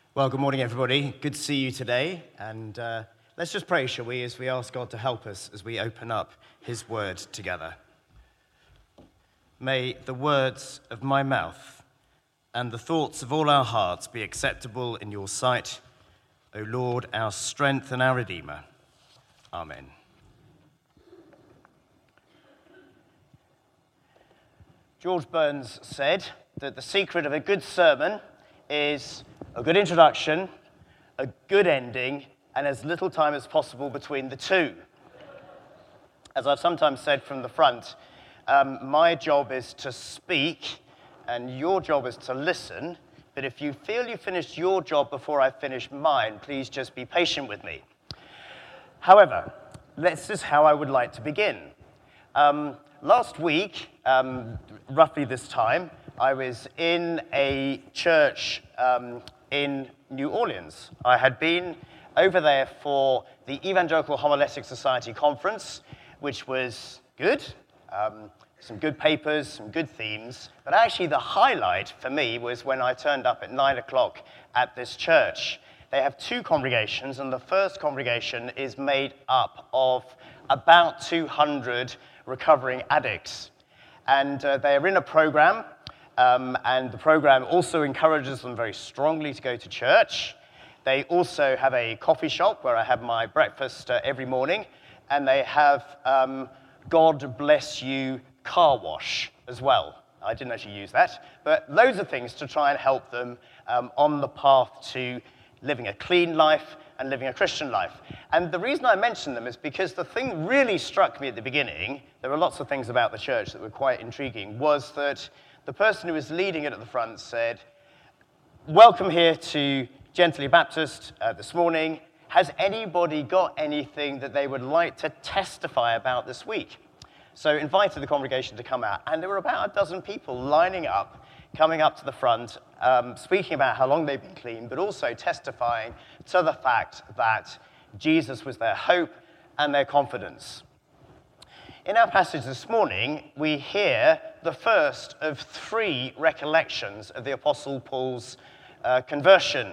Well, good morning, everybody. Good to see you today. And let's just pray, shall we, as we ask God to help us as we open up his word together. May the words of my mouth and the thoughts of all our hearts be acceptable in your sight, O Lord, our strength and our Redeemer. Amen. George Burns said that the secret of a good sermon is a good introduction, a good ending, and as little time as possible between the two. As I've sometimes said from the front, my job is to speak, and your job is to listen, but if you feel you finished your job before I finish mine, please just be patient with me. However, this is how I would like to begin. Last week, roughly this time, I was in a church in New Orleans. I had been over there for the Evangelical Homiletic Society conference, which was good. Some good papers, some good themes. But actually the highlight for me was when I turned up at 9 o'clock at this church. They have two congregations, and the first congregation is made up of about 200 recovering addicts. And they are in a program, and the program also encourages them very strongly to go to church. They also have a coffee shop where I have my breakfast every morning, and they have God Bless You car wash as well. I didn't actually use that, but loads of things to try and help them on the path to living a clean life and living a Christian life. And the reason I mention them is because the thing really struck me at the beginning, there were lots of things about the church that were quite intriguing, was that the person who was leading it at the front said, "Welcome here to Gently Baptist this morning. Has anybody got anything that they would like to testify about this week?" So invited the congregation to come out, and there were about a dozen people lining up, coming up to the front, speaking about how long they've been clean, but also testifying to the fact that Jesus was their hope and their confidence. In our passage this morning, we hear the first of three recollections of the Apostle Paul's conversion.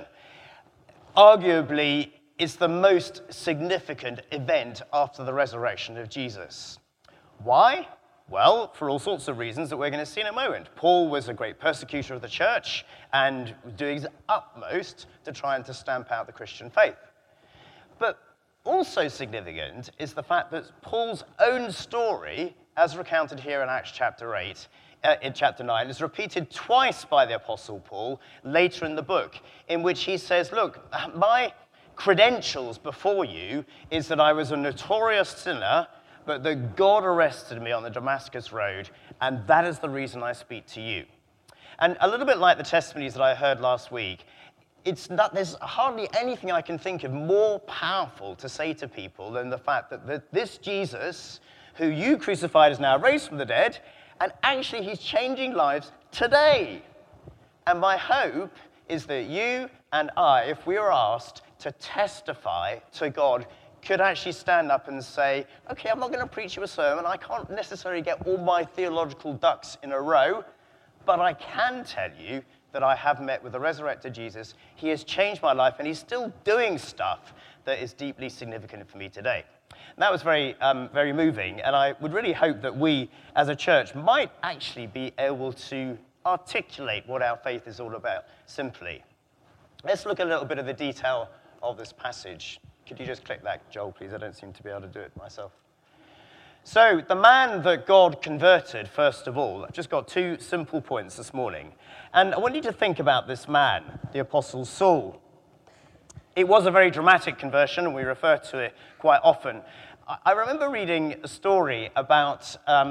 Arguably, it's the most significant event after the resurrection of Jesus. Why? Well, for all sorts of reasons that we're going to see in a moment. Paul was a great persecutor of the church and doing his utmost to try and to stamp out the Christian faith. But also significant is the fact that Paul's own story, as recounted here in Acts chapter 8, in chapter 9, is repeated twice by the Apostle Paul later in the book, in which he says, look, my credentials before you is that I was a notorious sinner, but that God arrested me on the Damascus Road, and that is the reason I speak to you. And a little bit like the testimonies that I heard last week, there's hardly anything I can think of more powerful to say to people than the fact that this Jesus, who you crucified, is now raised from the dead, and actually he's changing lives today. And my hope is that you and I, if we are asked to testify to God, could actually stand up and say, okay, I'm not going to preach you a sermon. I can't necessarily get all my theological ducks in a row, but I can tell you that I have met with the resurrected Jesus. He has changed my life, and he's still doing stuff that is deeply significant for me today. And that was very, very moving, and I would really hope that we, as a church, might actually be able to articulate what our faith is all about simply. Let's look at a little bit of the detail of this passage. Could you just click that, Joel, please? I don't seem to be able to do it myself. So, the man that God converted, first of all, I've just got two simple points this morning. And I want you to think about this man, the Apostle Saul. It was a very dramatic conversion, and we refer to it quite often. I remember reading a story about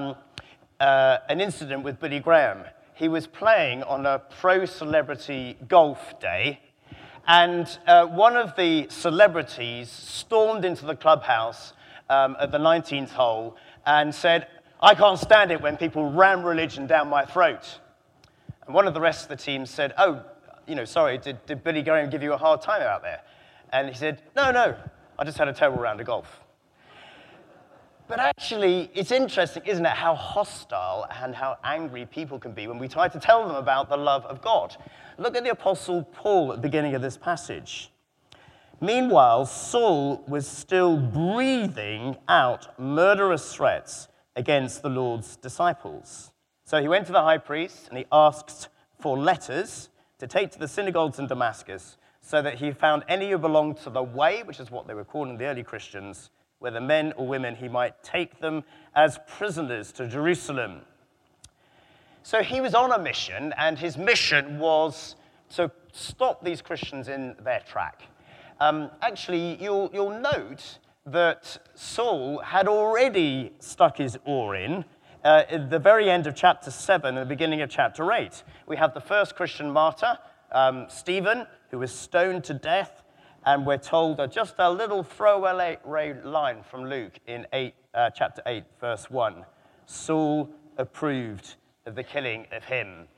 an incident with Billy Graham. He was playing on a pro-celebrity golf day, and one of the celebrities stormed into the clubhouse at the 19th hole and said, "I can't stand it when people ram religion down my throat." And one of the rest of the team said, "Oh, sorry, did Billy Graham give you a hard time out there?" And he said, No, I just had a terrible round of golf." But actually, it's interesting, isn't it, how hostile and how angry people can be when we try to tell them about the love of God. Look at the Apostle Paul at the beginning of this passage. Meanwhile, Saul was still breathing out murderous threats against the Lord's disciples. So he went to the high priest and he asked for letters to take to the synagogues in Damascus so that he found any who belonged to the way, which is what they were calling the early Christians, whether men or women, he might take them as prisoners to Jerusalem. So he was on a mission, and his mission was to stop these Christians in their track. Actually, you'll note that Saul had already stuck his oar in at the very end of chapter 7 and the beginning of chapter 8. We have the first Christian martyr, Stephen, who was stoned to death, and we're told just a little throwaway line from Luke in chapter 8, verse 1. Saul approved of the killing of him.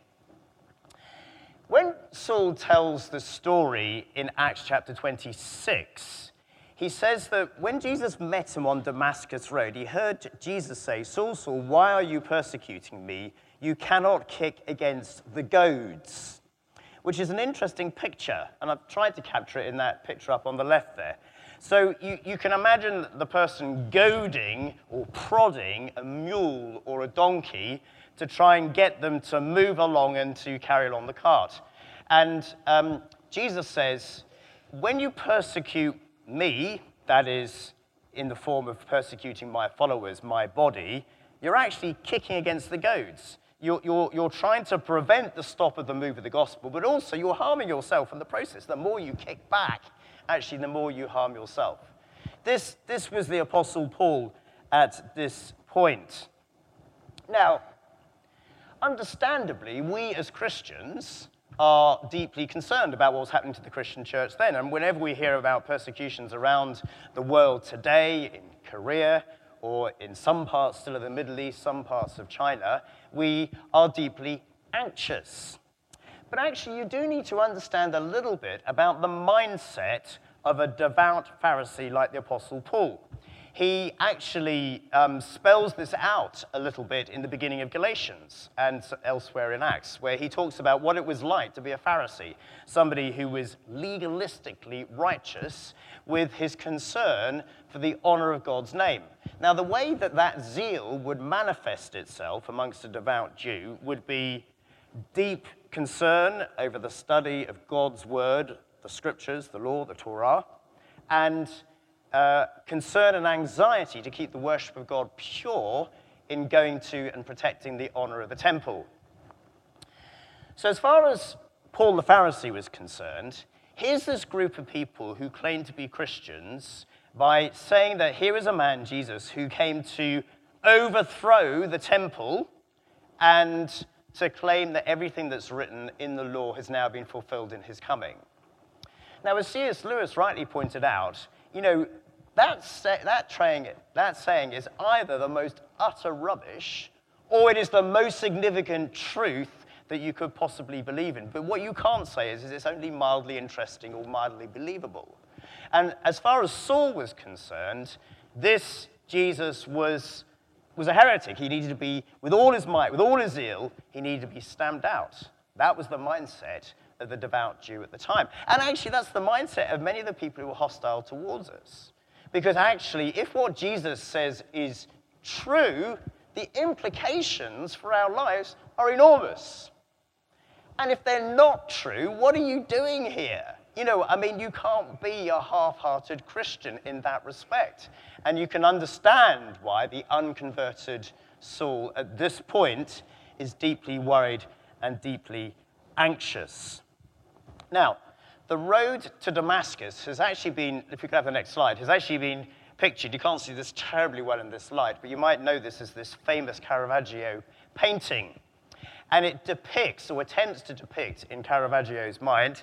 When Saul tells the story in Acts chapter 26, he says that when Jesus met him on Damascus Road, he heard Jesus say, "Saul, Saul, why are you persecuting me? You cannot kick against the goads," which is an interesting picture, and I've tried to capture it in that picture up on the left there. So you can imagine the person goading or prodding a mule or a donkey to try and get them to move along and to carry along the cart. And Jesus says, when you persecute me, that is in the form of persecuting my followers, my body, you're actually kicking against the goads. You're trying to prevent the stop of the move of the gospel, but also you're harming yourself in the process. The more you kick back, actually, the more you harm yourself. This was the Apostle Paul at this point. Now, understandably, we as Christians are deeply concerned about what was happening to the Christian church then. And whenever we hear about persecutions around the world today, in Korea, or in some parts still of the Middle East, some parts of China, we are deeply anxious. But actually, you do need to understand a little bit about the mindset of a devout Pharisee like the Apostle Paul. He actually spells this out a little bit in the beginning of Galatians and elsewhere in Acts, where he talks about what it was like to be a Pharisee, somebody who was legalistically righteous with his concern for the honor of God's name. Now, the way that that zeal would manifest itself amongst a devout Jew would be deep concern over the study of God's word, the scriptures, the law, the Torah, and concern and anxiety to keep the worship of God pure in going to and protecting the honor of the temple. So as far as Paul the Pharisee was concerned, here's this group of people who claim to be Christians by saying that here is a man, Jesus, who came to overthrow the temple and to claim that everything that's written in the law has now been fulfilled in his coming. Now, as C.S. Lewis rightly pointed out, you know, that saying is either the most utter rubbish or it is the most significant truth that you could possibly believe in. But what you can't say is it's only mildly interesting or mildly believable. And as far as Saul was concerned, this Jesus was a heretic. He needed to be, with all his might, with all his zeal, he needed to be stamped out. That was the mindset of the devout Jew at the time. And actually, that's the mindset of many of the people who were hostile towards us. Because actually, if what Jesus says is true, the implications for our lives are enormous. And if they're not true, what are you doing here? You know, I mean, you can't be a half-hearted Christian in that respect. And you can understand why the unconverted Saul at this point is deeply worried and deeply anxious. Now, the road to Damascus has actually been, if we could have the next slide, has actually been pictured. You can't see this terribly well in this slide, but you might know this as this famous Caravaggio painting. And it depicts, or attempts to depict, in Caravaggio's mind,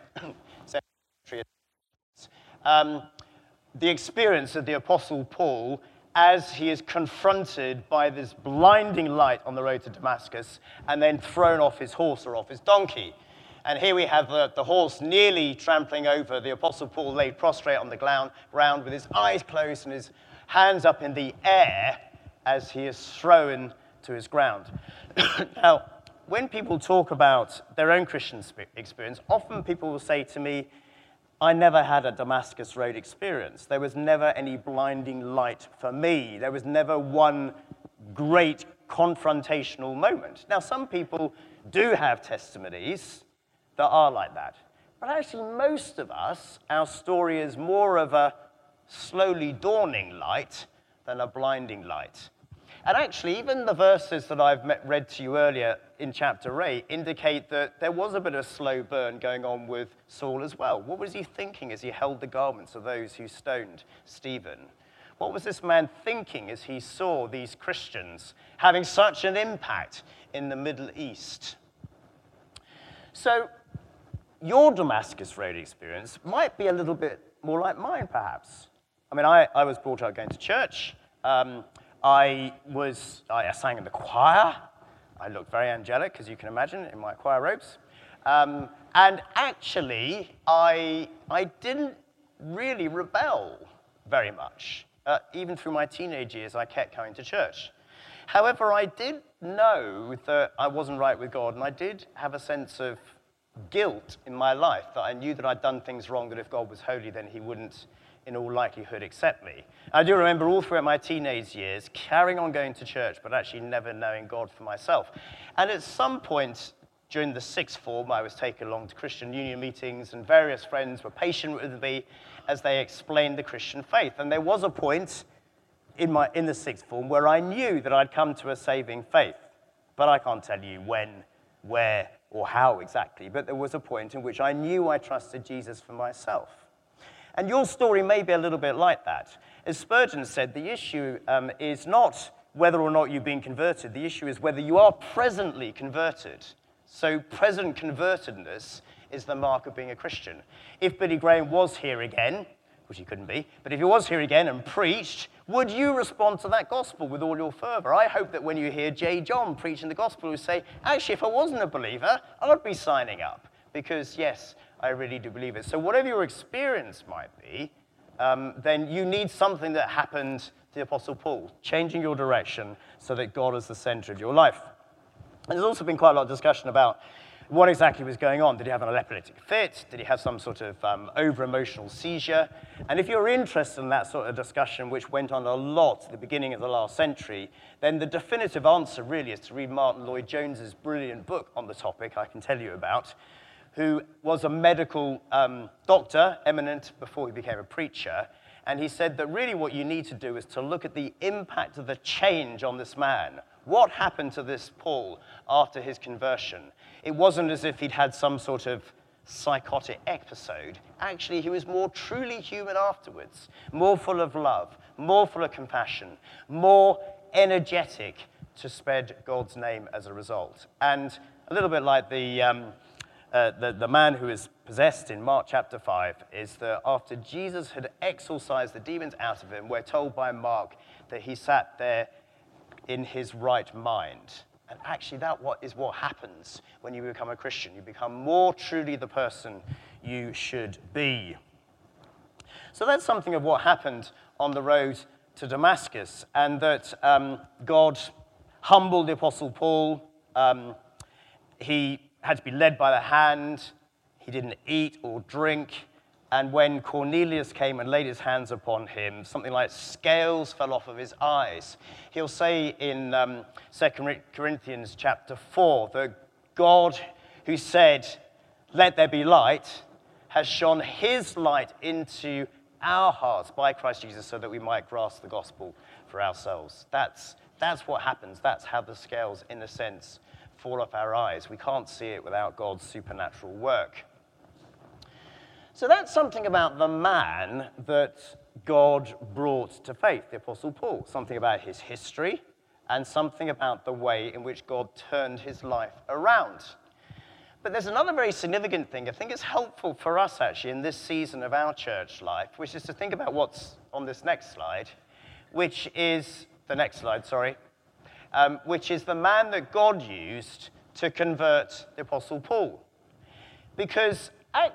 the experience of the Apostle Paul as he is confronted by this blinding light on the road to Damascus and then thrown off his horse or off his donkey. And here we have the horse nearly trampling over the Apostle Paul, laid prostrate on the ground with his eyes closed and his hands up in the air, as he is thrown to his ground. Now, when people talk about their own Christian experience, often people will say to me, I never had a Damascus Road experience. There was never any blinding light for me. There was never one great confrontational moment. Now, some people do have testimonies that are like that. But actually, most of us, our story is more of a slowly dawning light than a blinding light. And actually, even the verses that I've read to you earlier in chapter 8 indicate that there was a bit of slow burn going on with Saul as well. What was he thinking as he held the garments of those who stoned Stephen? What was this man thinking as he saw these Christians having such an impact in the Middle East? So, your Damascus Road experience might be a little bit more like mine, perhaps. I mean, I was brought up going to church. I sang in the choir. I looked very angelic, as you can imagine, in my choir robes. And actually, I didn't really rebel very much. Even through my teenage years, I kept going to church. However, I did know that I wasn't right with God, and I did have a sense of guilt in my life, that I knew that I'd done things wrong, that if God was holy, then he wouldn't, in all likelihood, accept me. I do remember all throughout my teenage years carrying on going to church, but actually never knowing God for myself. And at some point during the sixth form, I was taken along to Christian Union meetings, and various friends were patient with me as they explained the Christian faith. And there was a point in the sixth form where I knew that I'd come to a saving faith. But I can't tell you when, where, or how exactly. But there was a point in which I knew I trusted Jesus for myself. And your story may be a little bit like that. As Spurgeon said, the issue is not whether or not you've been converted. The issue is whether you are presently converted. So present convertedness is the mark of being a Christian. If Billy Graham was here again, which he couldn't be, but if he was here again and preached, would you respond to that gospel with all your fervor? I hope that when you hear J. John preaching the gospel, you say, actually, if I wasn't a believer, I'd be signing up. Because, yes, I really do believe it. So whatever your experience might be, then you need something that happened to the Apostle Paul, changing your direction so that God is the center of your life. And there's also been quite a lot of discussion about what exactly was going on. Did he have an epileptic fit? Did he have some sort of over-emotional seizure? And if you're interested in that sort of discussion, which went on a lot at the beginning of the last century, then the definitive answer really is to read Martin Lloyd-Jones's brilliant book on the topic I can tell you about, who was a medical doctor, eminent before he became a preacher. And he said that really what you need to do is to look at the impact of the change on this man. What happened to this Paul after his conversion? It wasn't as if he'd had some sort of psychotic episode. Actually, he was more truly human afterwards, more full of love, more full of compassion, more energetic to spread God's name as a result. And a little bit like the man who is possessed in Mark chapter 5 is that after Jesus had exorcised the demons out of him, we're told by Mark that he sat there in his right mind. And actually that is what happens when you become a Christian. You become more truly the person you should be. So that's something of what happened on the road to Damascus, and that God humbled the Apostle Paul. He had to be led by the hand. He didn't eat or drink. And when Cornelius came and laid his hands upon him, something like scales fell off of his eyes. He'll say in 2 Corinthians chapter 4 that God, who said, "Let there be light," has shone his light into our hearts by Christ Jesus so that we might grasp the gospel for ourselves. That's what happens. That's how the scales, in a sense, fall off our eyes. We can't see it without God's supernatural work. So that's something about the man that God brought to faith, the Apostle Paul. Something about his history and something about the way in which God turned his life around. But there's another very significant thing. I think it's helpful for us, actually, in this season of our church life, which is to think about what's on this next slide, which is the next slide, sorry, which is the man that God used to convert the Apostle Paul. Because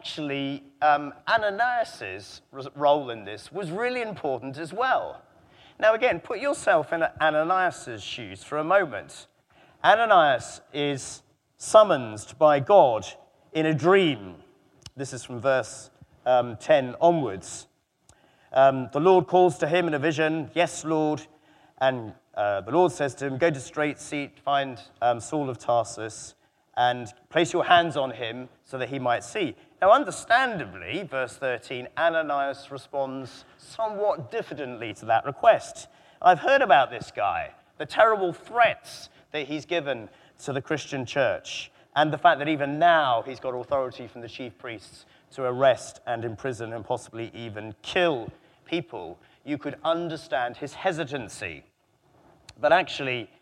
actually, Ananias' role in this was really important as well. Now again, put yourself in Ananias' shoes for a moment. Ananias is summoned by God in a dream. This is from verse 10 onwards. The Lord calls to him in a vision, "Yes, Lord." And the Lord says to him, "Go to Straight Seat, find Saul of Tarsus, and place your hands on him so that he might see." Now, understandably, verse 13, Ananias responds somewhat diffidently to that request. I've heard about this guy, the terrible threats that he's given to the Christian church, and the fact that even now he's got authority from the chief priests to arrest and imprison and possibly even kill people. You could understand his hesitancy. But actually,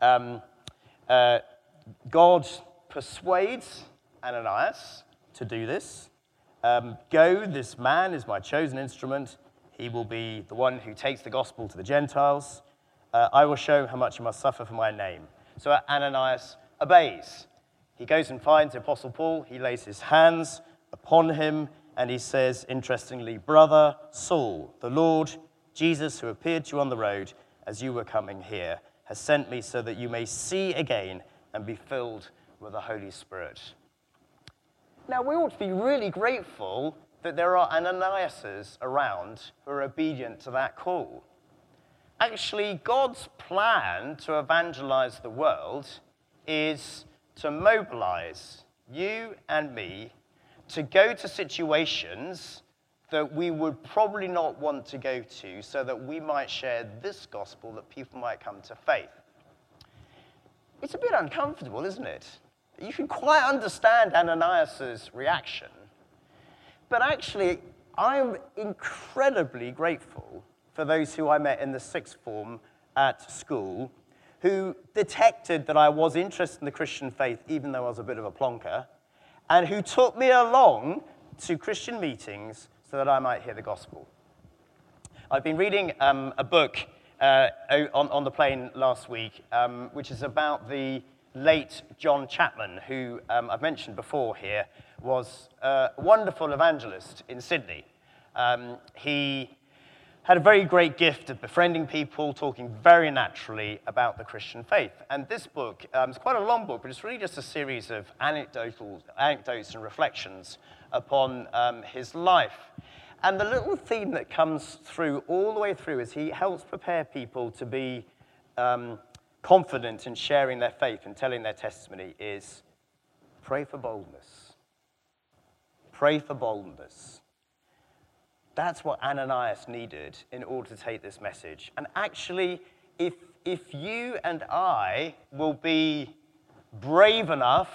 God persuades Ananias to do this. Go, this man is my chosen instrument. He will be the one who takes the gospel to the Gentiles. I will show him how much he must suffer for my name. So Ananias obeys. He goes and finds the Apostle Paul. He lays his hands upon him, and he says, interestingly, "Brother Saul, the Lord Jesus, who appeared to you on the road as you were coming here, has sent me so that you may see again and be filled with the Holy Spirit." Now, we ought to be really grateful that there are Ananiases around who are obedient to that call. Actually, God's plan to evangelize the world is to mobilize you and me to go to situations that we would probably not want to go to so that we might share this gospel, that people might come to faith. It's a bit uncomfortable, isn't it? You can quite understand Ananias' reaction. But actually, I'm incredibly grateful for those who I met in the sixth form at school who detected that I was interested in the Christian faith, even though I was a bit of a plonker, and who took me along to Christian meetings so that I might hear the gospel. I've been reading a book on the plane last week, which is about the late John Chapman, who I've mentioned before here, was a wonderful evangelist in Sydney. He had a very great gift of befriending people, talking very naturally about the Christian faith. And this book, it's quite a long book, but it's really just a series of anecdotes and reflections upon his life. And the little theme that comes through all the way through is he helps prepare people to be confident in sharing their faith and telling their testimony is pray for boldness. Pray for boldness. That's what Ananias needed in order to take this message. And actually, if you and I will be brave enough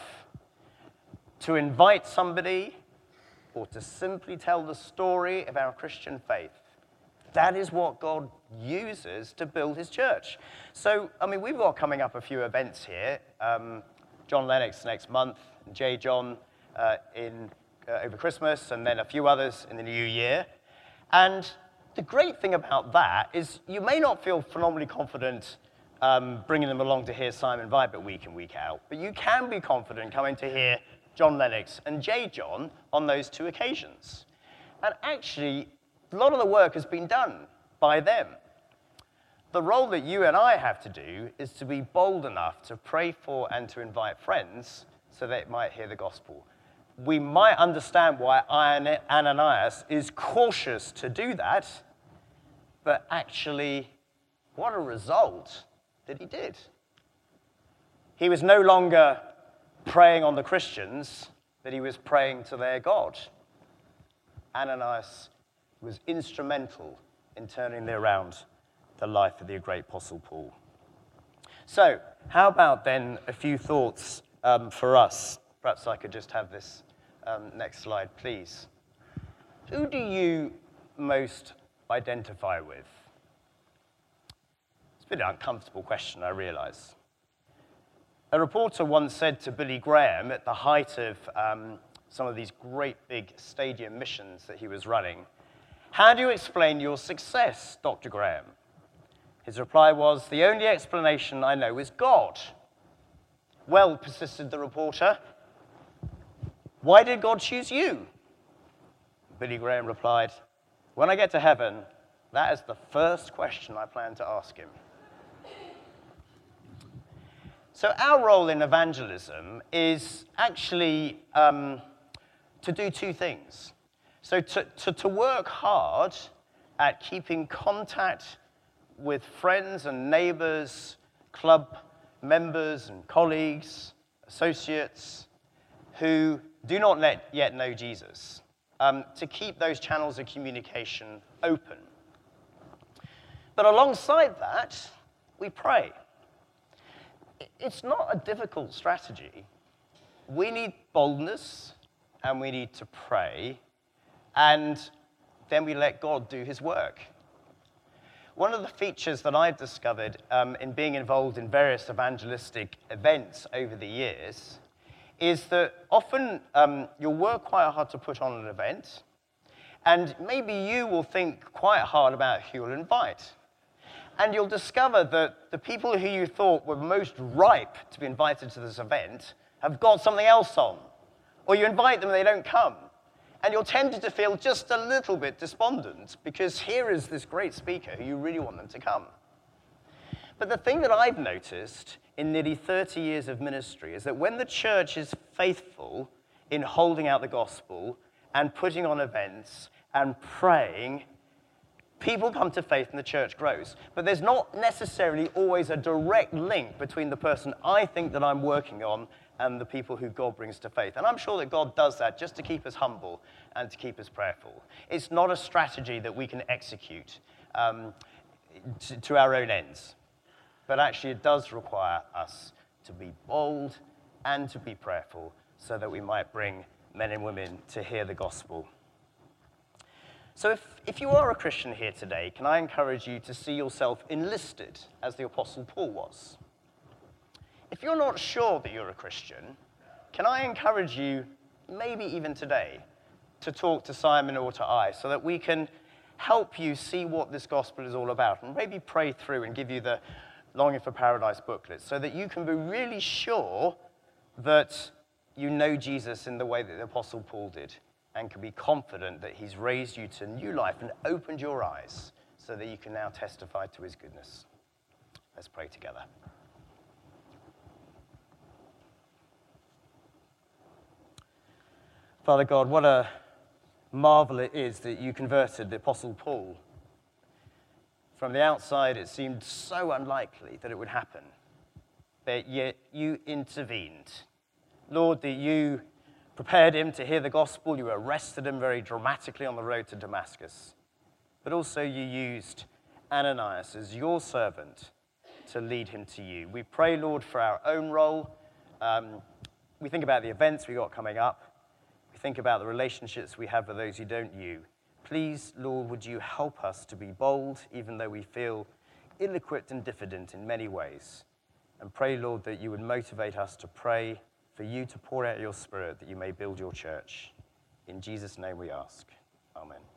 to invite somebody or to simply tell the story of our Christian faith, that is what God uses to build his church. So, I mean, we've got coming up a few events here. John Lennox next month, J. John over Christmas, and then a few others in the new year. And the great thing about that is you may not feel phenomenally confident bringing them along to hear Simon Vibert week in, week out, but you can be confident coming to hear John Lennox and J. John on those two occasions. And actually, a lot of the work has been done by them. The role that you and I have to do is to be bold enough to pray for and to invite friends so they might hear the gospel. We might understand why Ananias is cautious to do that, but actually, what a result that he did. He was no longer preying on the Christians, but he was praying to their God. Ananias was instrumental in turning around the life of the great Apostle Paul. So, how about then a few thoughts for us? Perhaps I could just have this next slide, please. Who do you most identify with? It's a bit of an uncomfortable question, I realize. A reporter once said to Billy Graham at the height of some of these great big stadium missions that he was running, "How do you explain your success, Dr. Graham?" His reply was, "The only explanation I know is God." "Well," persisted the reporter, "why did God choose you?" Billy Graham replied, "When I get to heaven, That is the first question I plan to ask him. So our role in evangelism is actually to do two things. So to work hard at keeping contact with friends and neighbors, club members and colleagues, associates who do not yet know Jesus, to keep those channels of communication open. But alongside that, we pray. It's not a difficult strategy. We need boldness, and we need to pray, and then we let God do his work. One of the features that I've discovered in being involved in various evangelistic events over the years is that often you'll work quite hard to put on an event, and maybe you will think quite hard about who you'll invite. And you'll discover that the people who you thought were most ripe to be invited to this event have got something else on. Or you invite them and they don't come. And you're tempted to feel just a little bit despondent because here is this great speaker who you really want them to come. But the thing that I've noticed in nearly 30 years of ministry is that when the church is faithful in holding out the gospel and putting on events and praying, people come to faith and the church grows. But there's not necessarily always a direct link between the person I think that I'm working on and the people who God brings to faith. And I'm sure that God does that just to keep us humble and to keep us prayerful. It's not a strategy that we can execute to our own ends. But actually it does require us to be bold and to be prayerful so that we might bring men and women to hear the gospel. So if you are a Christian here today, can I encourage you to see yourself enlisted as the Apostle Paul was? If you're not sure that you're a Christian, can I encourage you, maybe even today, to talk to Simon or to I so that we can help you see what this gospel is all about and maybe pray through and give you the Longing for Paradise booklet so that you can be really sure that you know Jesus in the way that the Apostle Paul did and can be confident that he's raised you to new life and opened your eyes so that you can now testify to his goodness. Let's pray together. Father God, what a marvel it is that you converted the Apostle Paul. From the outside, it seemed so unlikely that it would happen, but yet you intervened. Lord, that you prepared him to hear the gospel. You arrested him very dramatically on the road to Damascus. But also you used Ananias as your servant to lead him to you. We pray, Lord, for our own role. We think about the events we got coming up. We think about the relationships we have with those who don't you. Please, Lord, would you help us to be bold, even though we feel ill-equipped and diffident in many ways. And pray, Lord, that you would motivate us to pray for you to pour out your Spirit, that you may build your church. In Jesus' name we ask. Amen.